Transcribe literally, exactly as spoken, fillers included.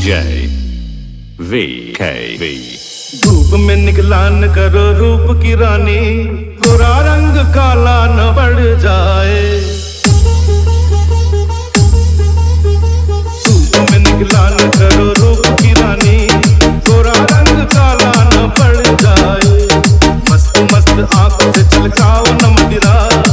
J V K V। धूप में निकला न करो रूप की रानी, गोरा रंग काला न पड़ जाए। धूप में निकला न करो रूप की रानी, गोरा रंग काला न पड़ जाए। मस्त मस्त आंखों से छलकाओ न मदिरा,